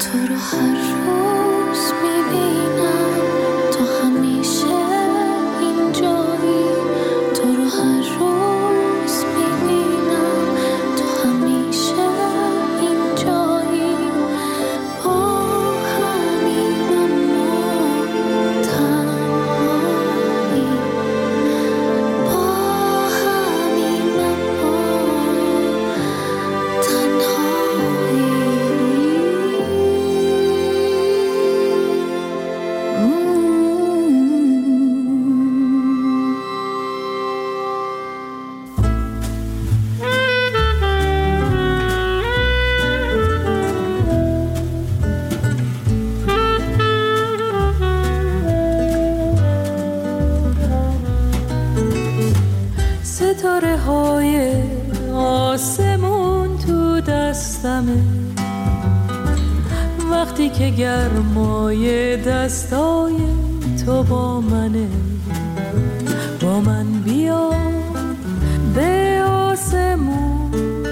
وقتی که گرمای دستای تو با منه، با من بیا به آسمون،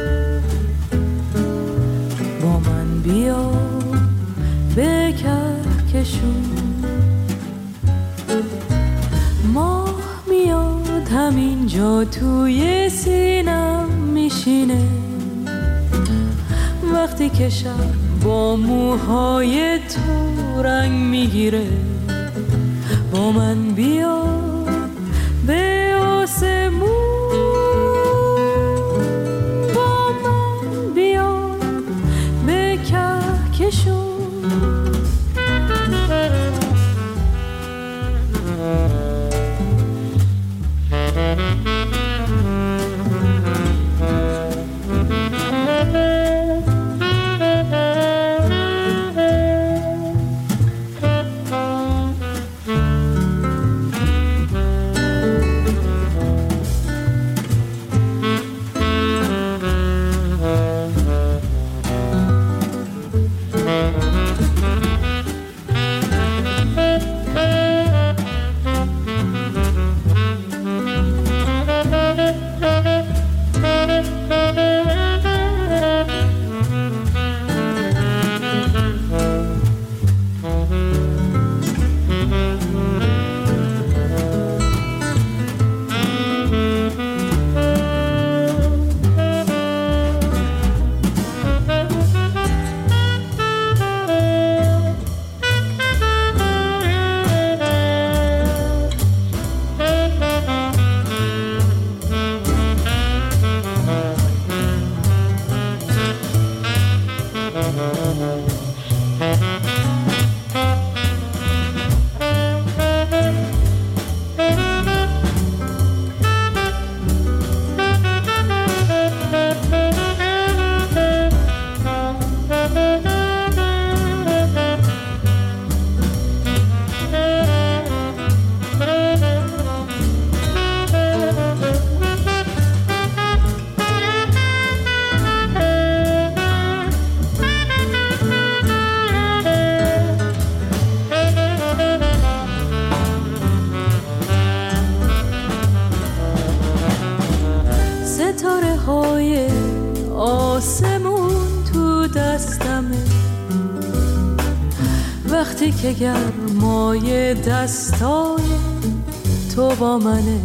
با من بیا به کهکشون. ماه میاد همینجا توی سینم میشینه، وقتی که شب با موهای تو رنگ میگیره. با من بیا به آسمون، با من بیا به کهکشون. وقتی که گرمای دستای تو با منه،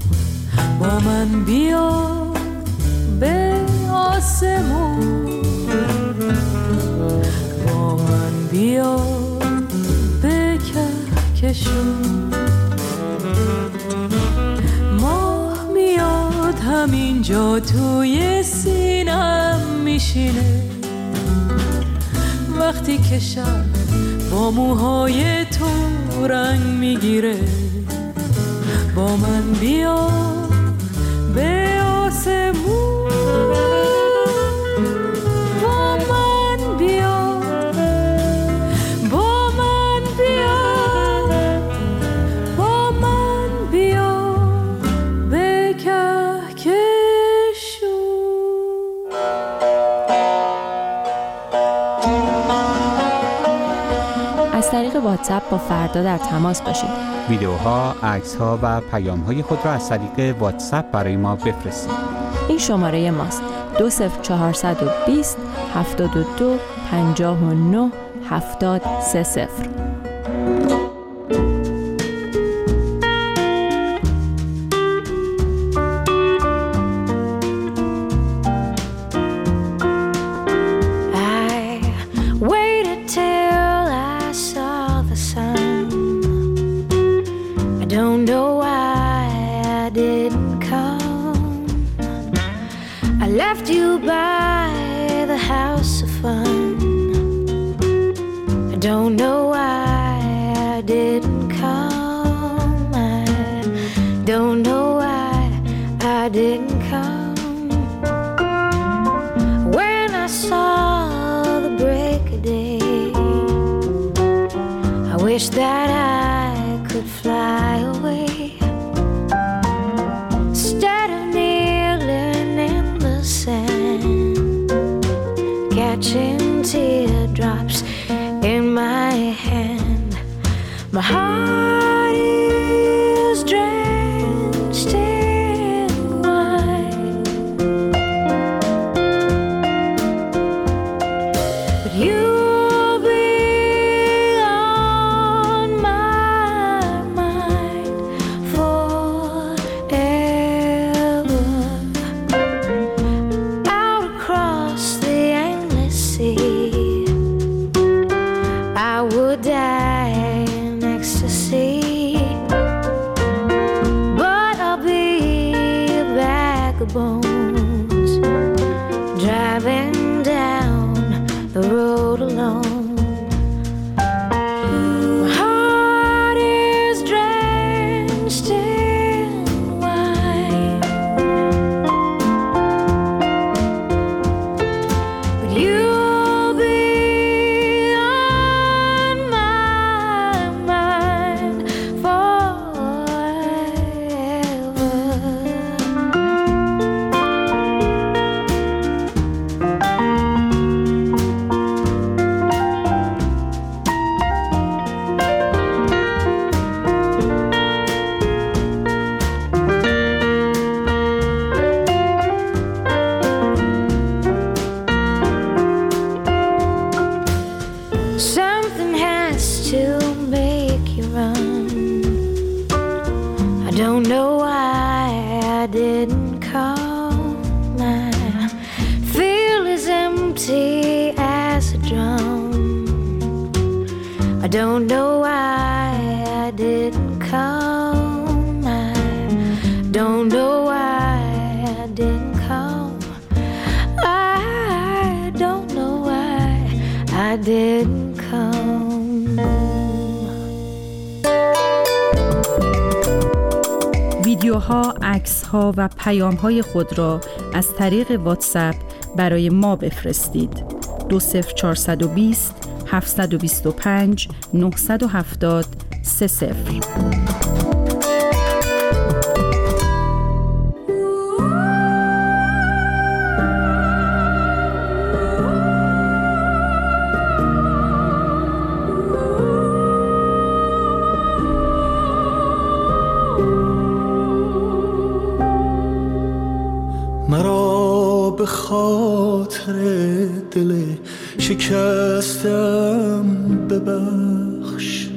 با من بیا به آسمون، با من بیا به کهکشون. ماه میاد همینجا توی سینم میشینه، وقتی که شب با موهای تو رنگ میگیره. با من بیا به آسمون، با من بیا، با من بیا، با من بیا به کهکشون. از طریق واتساپ با فردا در تماس باشید. ویدیوها، عکس‌ها و پیام‌های خود را از طریق واتساپ برای ما بفرستید. این شماره ماست: 20420 72 59 70 Left you by the house of fun. I don't know why I didn't come. I don't know why I didn't come. When I saw the break of day, I wish that I could fly away. Instead of kneeling in the sand, catching teardrops in my hand, my heart is drenched in wine. But you'll be on my mind forever. Out across the endless sea, I would die in ecstasy, but I'll be a bag of bones, driving down the road alone. My heart is drenched in wine, but you'll be on my mind forever. Something has to make you run. I don't know why I didn't come. I feel as empty as a drum. I don't know why I didn't come. I don't know why I didn't come. I don't know why I didn't come. ویدیوها، عکس‌ها و پیام‌های خود را از طریق واتساپ برای ما بفرستید. 20420 725 970 30. مرا به خاطر دل شکستم ببخش،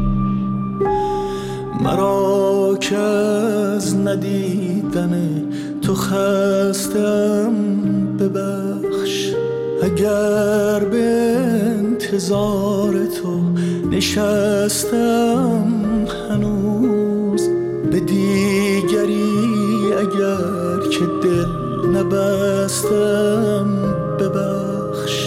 مرا که از ندیدن تو خستم ببخش. اگر به انتظار تو نشستم هنوز، به دیگری اگر که دل نبستم ببخش.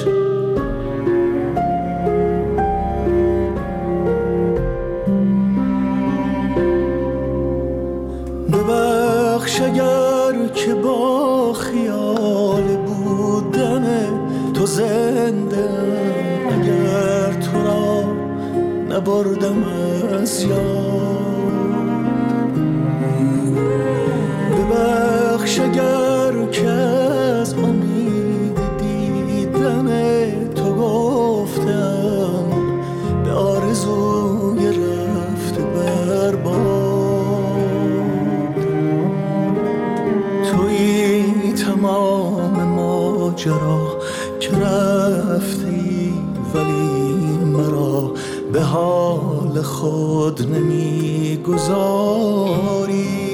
ببخش اگر که با خیال بودن تو زنده، اگر تو را نبردم از یاد. ببخش اگر که از امید دیدن تو گفتم به آرزوی رفت برباد. تویی تمام ماجرا که رفتی ولی به حال خود نمیگذاری.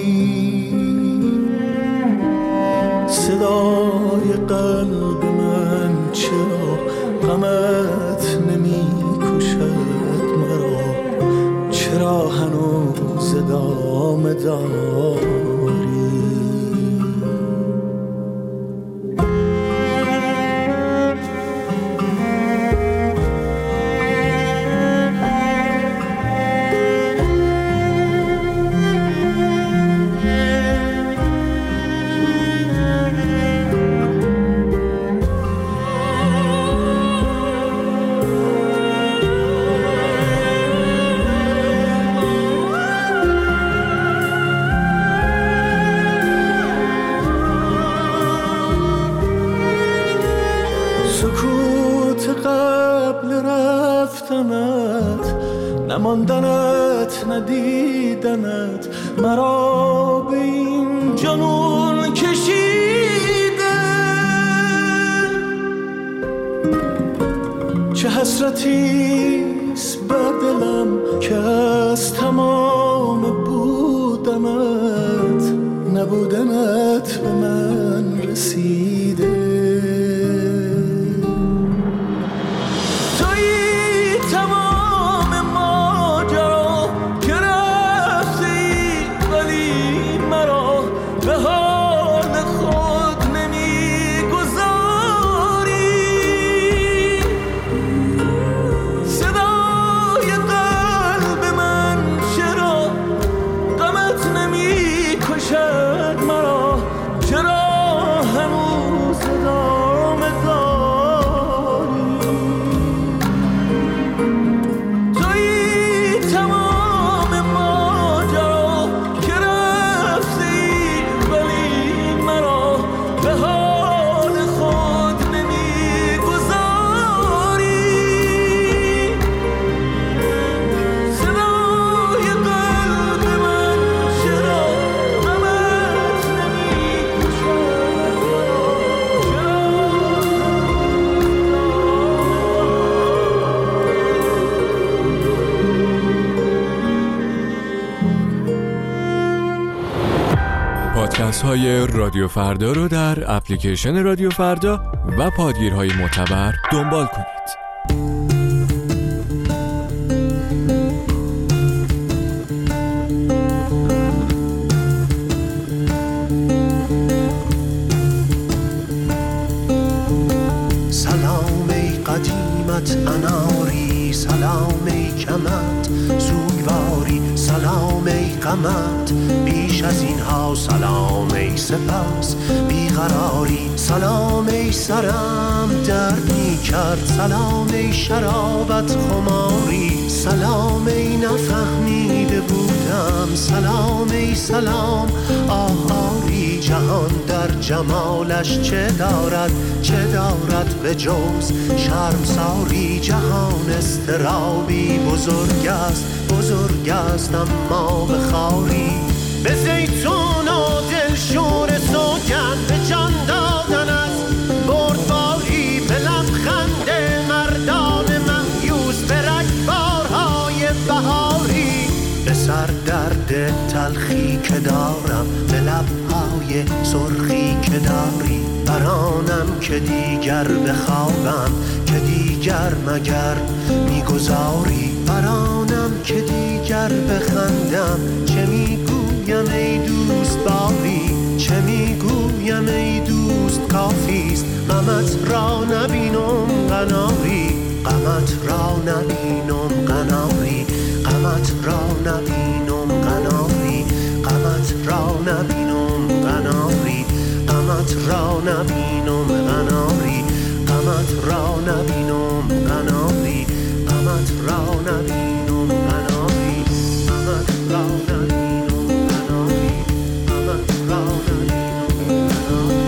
صدای قلب من چرا غمت نمی کشد مرا؟ چرا هنوز ادامه داری؟ نماندنت ندیدنت مرا به این جنون کشیده. چه حسرتیست بر دلم که از تمام بودنت نبودنت به من رسیده. پادکست های رادیو فردا رو در اپلیکیشن رادیو فردا و پادگیرهای معتبر دنبال کنید. سلام ای قدیمت اناری، سلام ای کمت سوگواری، سلام ای غمت بیش از اینها، سلام ای سپس بیقراری، سلام ای سرم درد می کرد، سلام ای شرابت خماری، سلام ای نفهمیده بودم، سلام ای سلام آهاری. جهان در جمالش چه دارد به جز شرمساری؟ جهان استرابی بزرگ است اما به خاری. به زیتون و دلشور سوگند به جان دادن از بردباری، به لبخند مردان مهیوس، به رگبارهای بهاری، به سر درد تلخی که دارم، به لبهای سرخی که داری. برانم که دیگر بخوابم، که دیگر مگر میگذاری. برانم که دیگر بخندم، چه میگویم ای دوست باری، چه میگویم ای دوست کافیست. غمت را نبینم قناری، غمت را نبینم قناری، غمت را نبینم قناری، غمت را نبینم قناری، غمت را نبینم قناری، غمت را نبینم قناری، غمت را نبینم قناری، غمت را نبینم قناری، غمت را نبینم قناری.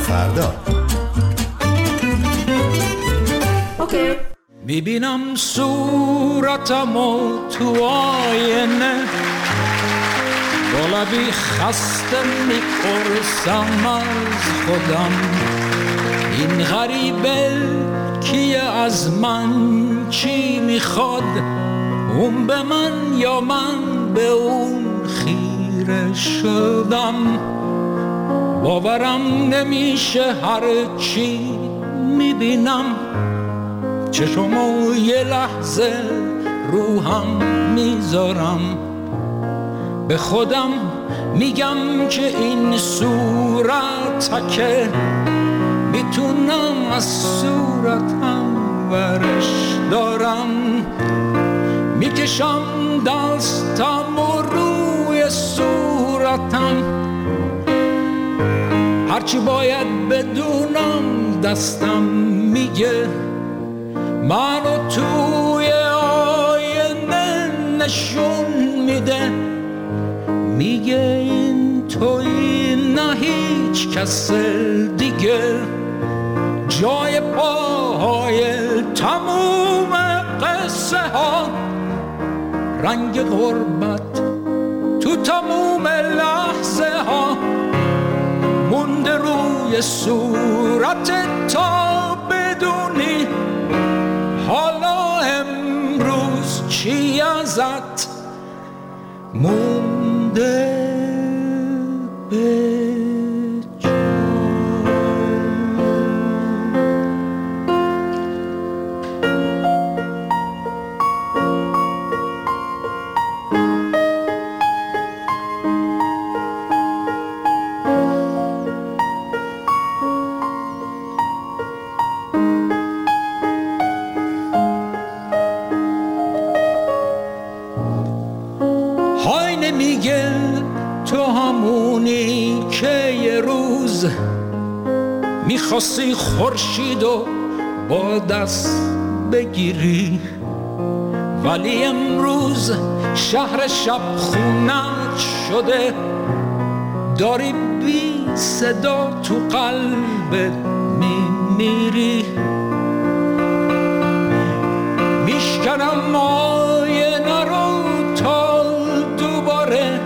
فردا. اوکی. میبینم صورتمو تو آینه، با لبی خسته میپرسم از خودم این غریبه کیه، از من چی میخواد، اون به من یا من به اون خیره شدم. باورم نمیشه هر چی میبینم، چشمو یه لحظه روهم میذارم، به خودم میگم که این صورتکه میتونم از صورتم ورش دارم. میکشم دستم و روی صورتم، هرچی باید بدونم دستم میگه، منو توی آینه نشون میده، میگه این توی نه هیچ کس دیگه، جای پاهای تموم قصه ها، رنگ غربت تو تموم لحظه ها، مونده روی صورت تا بدونی حالا امروز چی ازت مونده به میگه تو همونی که یه روز میخواستی خورشیدو با دست بگیری، ولی امروز شهر شب خونت شده، داری بی صدا تو قلبت میمیری. میشکنم آینه رو تا دوباره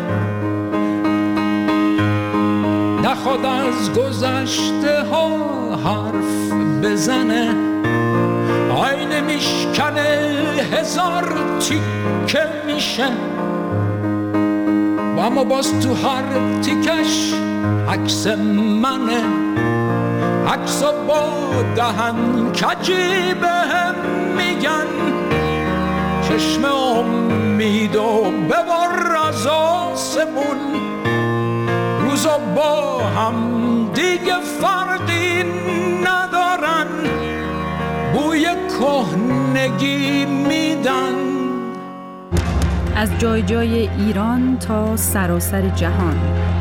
نخواد از گذشته ها حرف بزنه، آینه میشکنه هزار تیکه میشه، و اما باز تو هر تیکش عکس منه، عکسا با دهن کجی بهم میگن چشم امیدو ببر از آسمون، روزا با هم دیگه فرقی ندارن، بوی کهنگی میدن. از جای جای ایران تا سراسر جهان،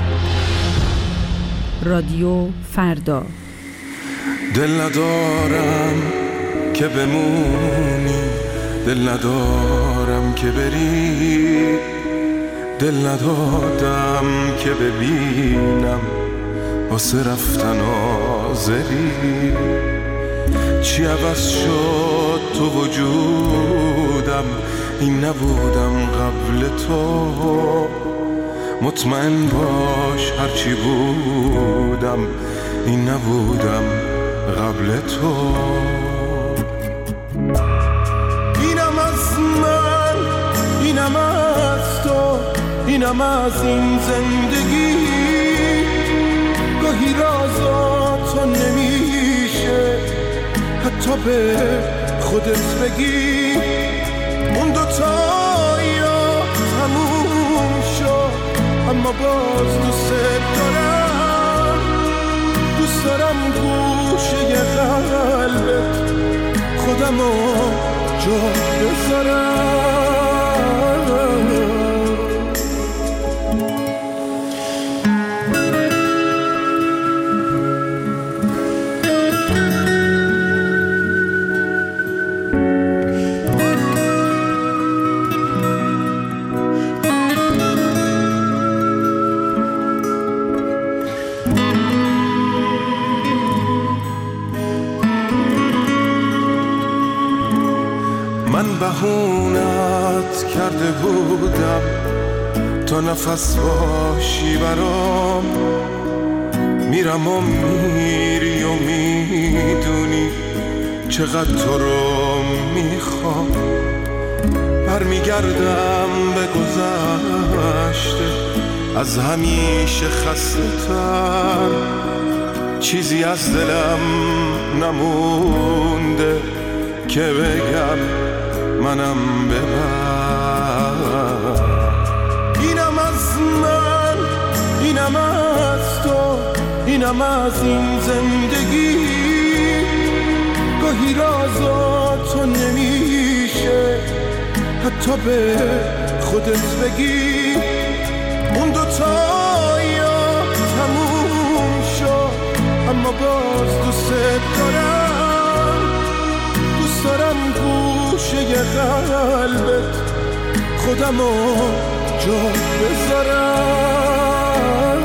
رادیو فردا. دل ندارم که بمونی، دل ندارم که بری، دل ندادم که ببینم واسه رفتن آذری. چی عوض شد تو وجودم، این نبودم قبل تو، مطمئن باش هرچی بودم این نبودم قبل تو. اینم از من، اینم از تو، اینم از این زندگی، گاهی رازاتو نمیشه حتی به خودت بگی. اون دوتا یا تموم شد اما باز دوست دارم، دوست دارم گوشه قلبت خودمو جا بذارم. مهمونت کرده بودم تا نفس باشی برام. میرم و میری و میدونی چقدر تو رو میخوام. برمیگردم به گذشته از همیشه خسته تر، چیزی از دلم نمونده که بگم منم ببر. اینم از من، اینم از تو، اینم از این زندگی. گاهی رازا تو نمیشه حتی به خودت بگی. اون دوتا یا تموم شد اما باز دوست دارم. دوست دارم گوشه قلبت خودمو جا بذارم.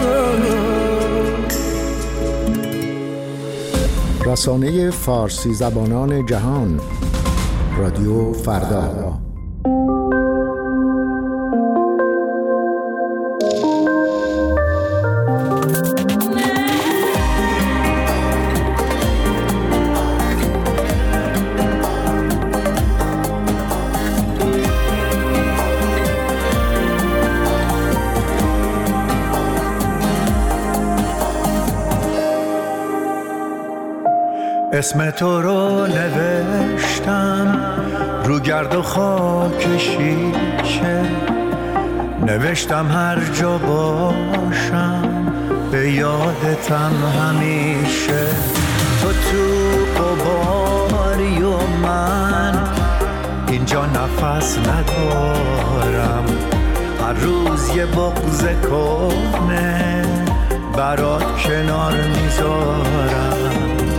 رسانه فارسی زبانان جهان، رادیو فردا. اسم تو رو نوشتم رو گرد و خاک شیشه، نوشتم هر جا باشم به یادتم همیشه. تو قباری و من اینجا نفس ندارم، هر روز یه بغض کهنه برات کنار میذارم.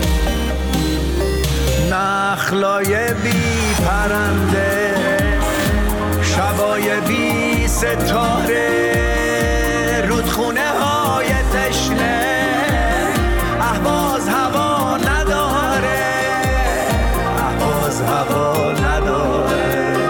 نخلای بی پرنده، شبای بی ستاره، رودخونه های تشنه، اهواز هوا نداره، اهواز هوا نداره.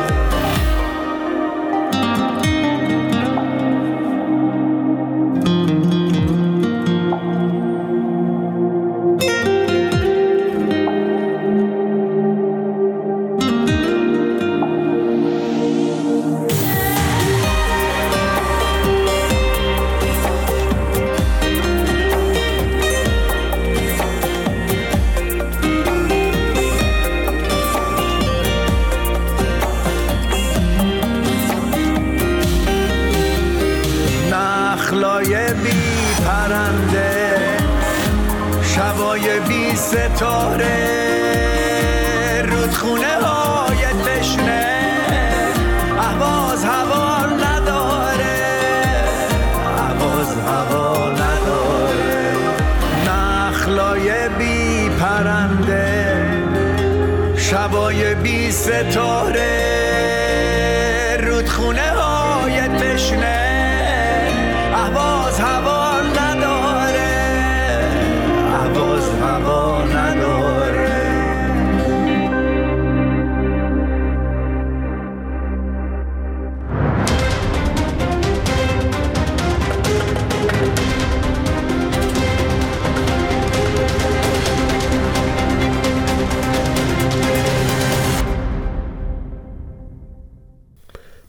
شبای بی ستاره، رودخونه های تشنه، اهواز هوا نداره، اهواز هوا نداره. نخلای بی پرنده، شبای بی ستاره،